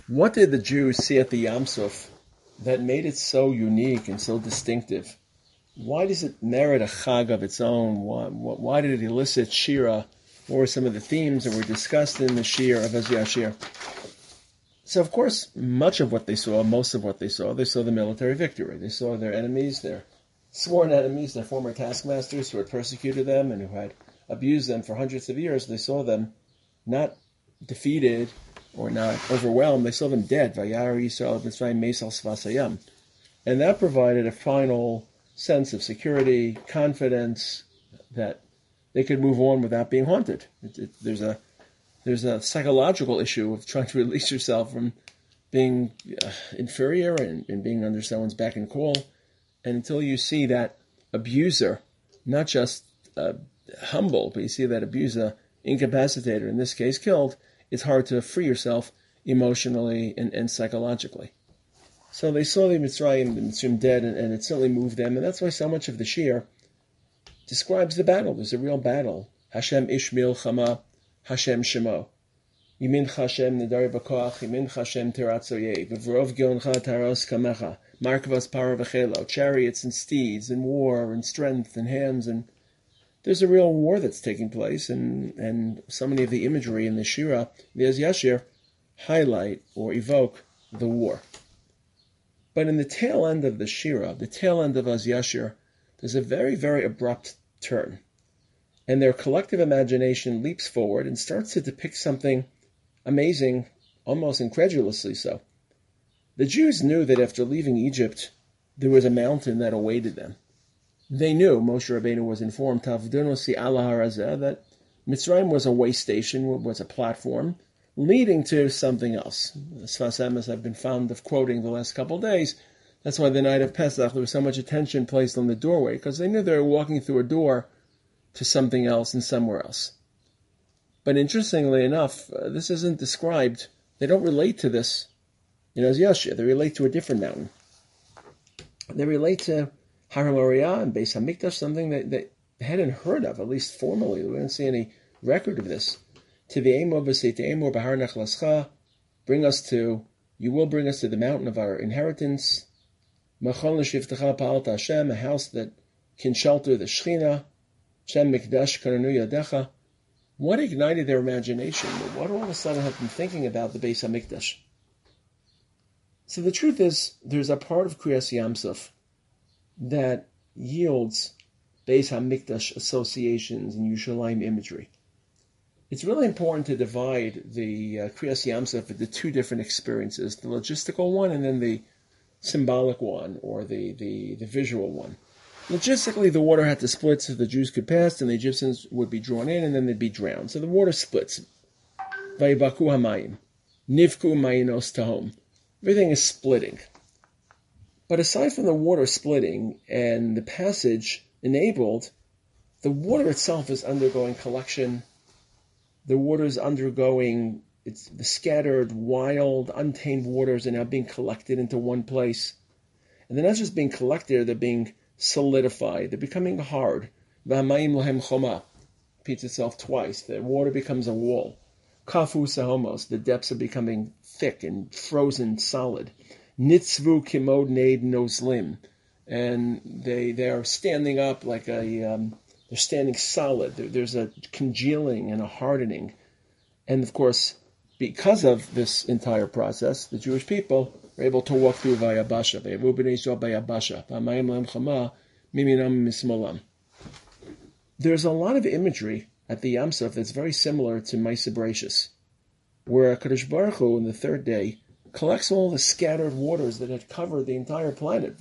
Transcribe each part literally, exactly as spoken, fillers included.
What did the Jews see at the Yam Suf that made it so unique and so distinctive? Why does it merit a chag of its own? Why, why did it elicit shira? What were some of the themes that were discussed in the shir of Az Yashir? So, of course, much of what they saw, most of what they saw, they saw the military victory. They saw their enemies, their sworn enemies, their former taskmasters who had persecuted them and who had abused them for hundreds of years. They saw them not defeated or not overwhelmed. They saw them dead. Vayar Yisrael Mitzrayim Meisal Svasayam. And that provided a final sense of security, confidence, that they could move on without being haunted. It, it, there's a there's a psychological issue of trying to release yourself from being uh, inferior and, and being under someone's beck and call. And until you see that abuser, not just uh, humble, but you see that abuser incapacitated, in this case killed, it's hard to free yourself emotionally and, and psychologically. So they saw the Mitzrayim, the Mitzrayim dead, and, and it certainly moved them. And that's why so much of the Shir describes the battle. There's a real battle. Hashem Ishmael Chama, Hashem Shemo. Yimin Hashem Nidari Bakoach, Yimin Hashem Teratzoye, V'vrov Gioncha Taros Kamecha, Markavas Para V'chelo, chariots and steeds and war and strength and hands. And there's a real war that's taking place. And, and so many of the imagery in the Shira, the Az Yashir, highlight or evoke the war. But in the tail end of the Shira, the tail end of Az Yashir, there's a very, very abrupt turn. And their collective imagination leaps forward and starts to depict something amazing, almost incredulously so. The Jews knew that after leaving Egypt, there was a mountain that awaited them. They knew, Moshe Rabbeinu was informed, Tavdunosi ala harazeh, that Mitzrayim was a way station, was a platform, leading to something else. Sfas Emes I've been fond of quoting the last couple of days. That's why the night of Pesach there was so much attention placed on the doorway, because they knew they were walking through a door to something else and somewhere else. But interestingly enough, uh, this isn't described. They don't relate to this in Az Yashir. They relate to a different mountain. They relate to Har HaMoriah and Beis HaMikdash, something that they hadn't heard of, at least formally. We didn't see any record of this. Bring us to, you will bring us to the mountain of our inheritance. A house that can shelter the Shechina. What ignited their imagination? What all of a sudden have been thinking about the Beis HaMikdash? So the truth is, there's a part of Kriyas Yam Suf that yields Beis HaMikdash associations and Yerushalayim imagery. It's really important to divide the uh, Kriyas Yam Suf into two different experiences, the logistical one and then the symbolic one, or the, the, the visual one. Logistically, the water had to split so the Jews could pass, and the Egyptians would be drawn in, and then they'd be drowned. So the water splits. Vayibaku hamayim. Nivku mayinos tahom. Everything is splitting. But aside from the water splitting and the passage enabled, the water itself is undergoing collection. The water is undergoing, it's the scattered, wild, untamed waters are now being collected into one place. And they're not just being collected, they're being solidified. They're becoming hard. V'hamayim lahem choma. Repeats itself twice. The water becomes a wall. Kafu sahomos. The depths are becoming thick and frozen solid. Nitzvu kimod neid noslim. And they, they are standing up like a... Um, They're standing solid. There's a congealing and a hardening. And of course, because of this entire process, the Jewish people are able to walk through Vayabasha. There's a lot of imagery at the Yam Suf that's very similar to Maaseh Bereishis, where HaKadosh Baruch Hu, on the third day, collects all the scattered waters that had covered the entire planet.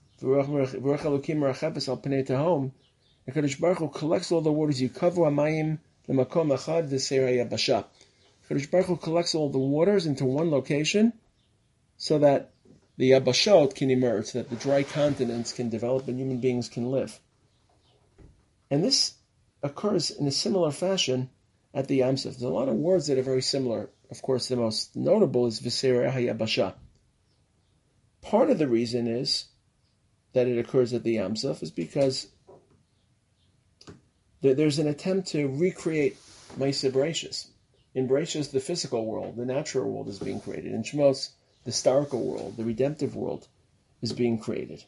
HaKadosh Baruch Hu collects all the waters. Yukavu hamayim l'makom achad v'seir hayabasha. HaKadosh Baruch Hu collects all the waters into one location so that the yabashot can emerge, so that the dry continents can develop and human beings can live. And this occurs in a similar fashion at the Yam Suf. There's a lot of words that are very similar. Of course, the most notable is v'seir hayabasha. Part of the reason is that it occurs at the Yam Suf is because there's an attempt to recreate Maaseh Bereishis. In Bereshis, the physical world, the natural world is being created. In Shmos, the historical world, the redemptive world is being created.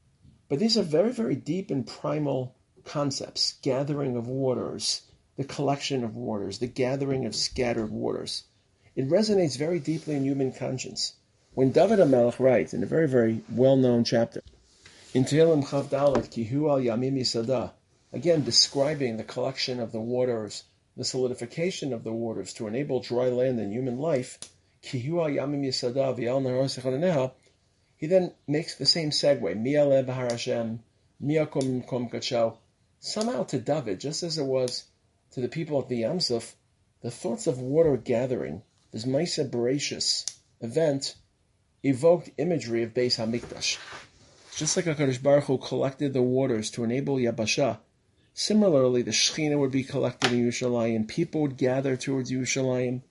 But these are very, very deep and primal concepts. Gathering of waters, the collection of waters, the gathering of scattered waters. It resonates very deeply in human conscience. When David HaMelech writes in a very, very well-known chapter, in Tehillim Chav Dalet, Ki hu al yamim yisada, again describing the collection of the waters, the solidification of the waters to enable dry land and human life, Ki hu al yamim yisada v'al nahor sechaneha, he then makes the same segue, Mi aleh b'har Hashem, mi akom kom kadsho. Somehow to David, just as it was to the people of the Yam Suf, the thoughts of water gathering, this Maisa Bereshis event, evoked imagery of Beis HaMikdash. Just like HaKadosh Baruch Hu collected the waters to enable Yabasha, similarly the Shechina would be collected in Yerushalayim, people would gather towards Yerushalayim.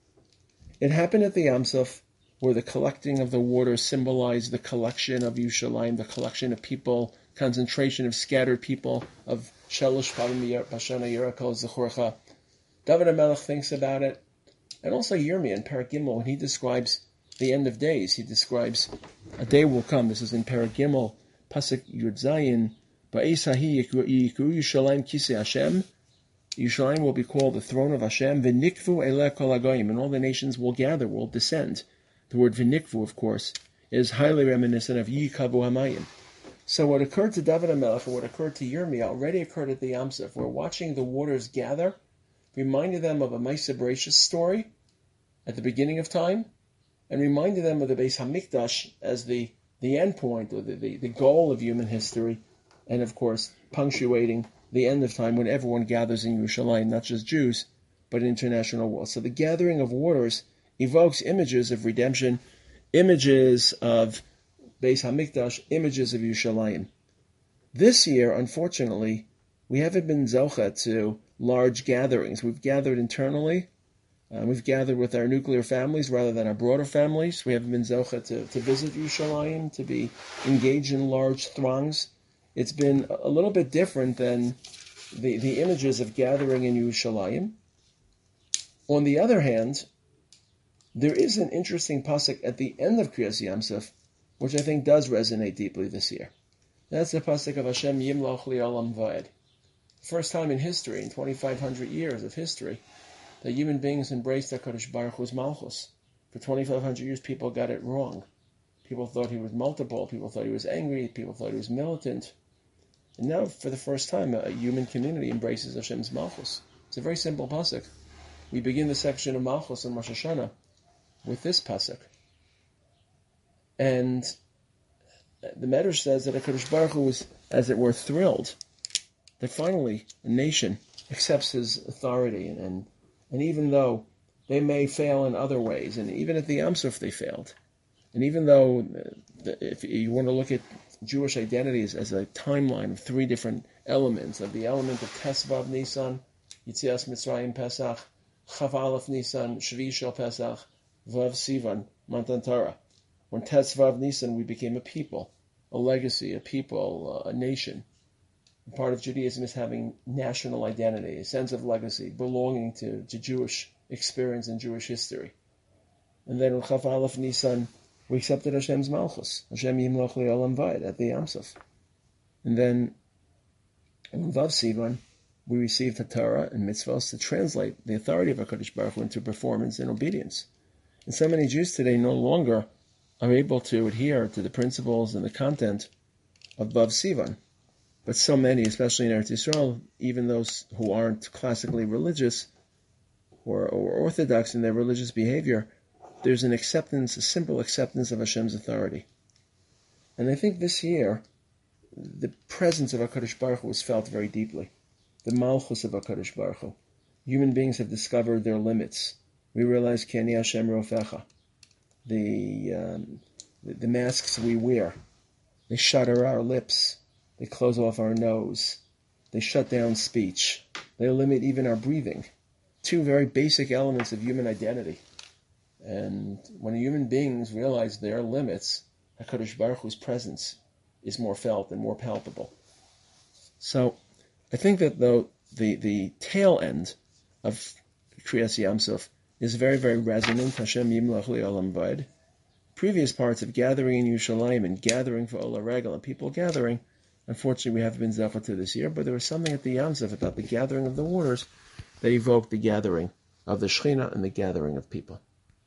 It happened at the Yam Suf, where the collecting of the waters symbolized the collection of Yerushalayim, the collection of people, concentration of scattered people, of Shalosh Parim Bashana Yerakol Zechorcha. David HaMelech thinks about it, and also Yirmiyah in Perek Gimel, when he describes the end of days, he describes a day will come. This is in Perek Gimel, Pasuk Yud Zayin, Ba'es hahi yikru Yerushalayim kisei Hashem. Yerushalayim will be called the throne of Hashem. V'nikvu eleh kol hagoyim, and all the nations will gather, will descend. The word v'nikvu, of course, is highly reminiscent of Yikavu Hamayim. So what occurred to David HaMelech, and what occurred to Yirmiyah, already occurred at the Yam Suf. We're watching the waters gather, reminded them of a Maisa Bereshis story at the beginning of time, and reminded them of the Beis HaMikdash as the, the end point, or the, the, the goal of human history, and of course, punctuating the end of time when everyone gathers in Yerushalayim, not just Jews, but international world. So the gathering of waters evokes images of redemption, images of Beis HaMikdash, images of Yerushalayim. This year, unfortunately, we haven't been zocha to large gatherings. We've gathered internally. Uh, we've gathered with our nuclear families rather than our broader families. We haven't been zocha to, to visit Yerushalayim, to be engaged in large throngs. It's been a little bit different than the, the images of gathering in Yerushalayim. On the other hand, there is an interesting pasuk at the end of Kriyas Yam Suf, which I think does resonate deeply this year. That's the pasuk of Hashem Yimloch Li'olam Va'ed. First time in history, in twenty-five hundred years of history, that human beings embraced HaKadosh Baruch Hu's Malchus. For twenty-five hundred years, people got it wrong. People thought he was multiple. People thought he was angry. People thought he was militant. And now, for the first time, a human community embraces Hashem's Malchus. It's a very simple pasuk. We begin the section of Malchus in Rosh Hashanah with this pasuk. And the Medrash says that HaKadosh Baruch Hu was, as it were, thrilled that finally a nation accepts his authority. And, and, and even though they may fail in other ways, and even at the Yam Suf they failed, and even though, if you want to look at Jewish identity as, as a timeline of three different elements, of the element of Tesvav Nisan, Yitzias Mitzrayim Pesach, Chav Aleph Nisan, Shvi Shel Pesach, Vav Sivan, Matan Torah. When Tesvav Nisan, we became a people, a legacy, a people, a nation. And part of Judaism is having national identity, a sense of legacy, belonging to, to Jewish experience and Jewish history. And then on Chav Aleph Nisan, we accepted Hashem's Malchus, Hashem Yimloch Li'olam Va'ed, at the Yam Suf. And then on Vav Sivan, we received the Torah and mitzvahs to translate the authority of HaKadosh Baruch Hu into performance and obedience. And so many Jews today no longer are able to adhere to the principles and the content of Vav Sivan. But so many, especially in Eretz Yisrael, even those who aren't classically religious or, or orthodox in their religious behavior, there's an acceptance, a simple acceptance of Hashem's authority. And I think this year, the presence of HaKadosh Baruch Hu was felt very deeply. The Malchus of HaKadosh Baruch Hu. Human beings have discovered their limits. We realize Ki Ani Hashem Rofecha. The, um, the the masks we wear, they shutter our lips, they close off our nose, they shut down speech, they limit even our breathing. Two very basic elements of human identity. And when human beings realize their limits, HaKadosh Baruch Hu's presence is more felt and more palpable. So I think that though the, the tail end of Kriyas Yam Suf is very, very resonant. Hashem Yimlach Li'olam Vaed. Previous parts of gathering in Yerushalayim and gathering for Ola Regel and people gathering, unfortunately we haven't been Zafat to this year, but there was something at the Yam Suf about the gathering of the waters that evoked the gathering of the Shekhinah and the gathering of people.